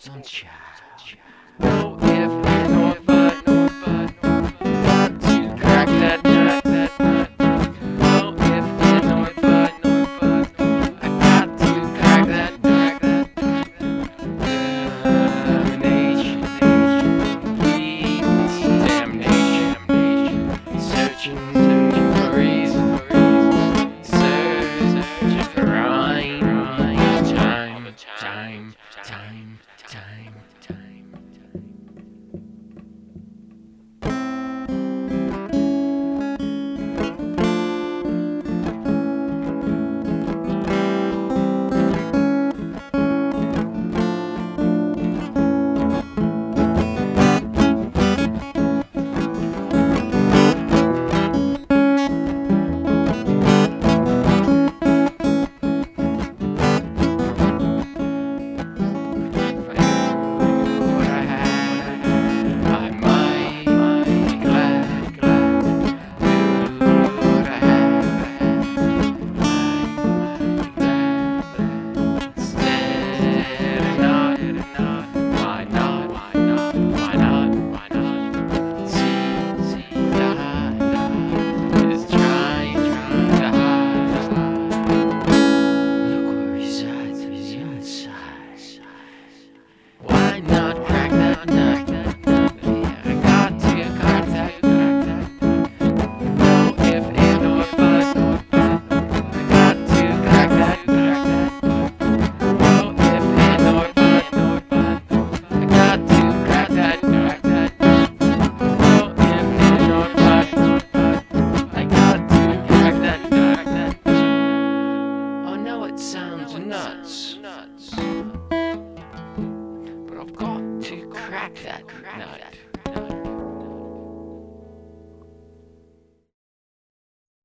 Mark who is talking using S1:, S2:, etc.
S1: sunshine. No if, nor but, got to crack that nut. No if, nor but, I got to crack that nut. Damnation, damnation, searching for reason, searching for rhyme. Time. Sounds nuts, but I've got to crack that nut.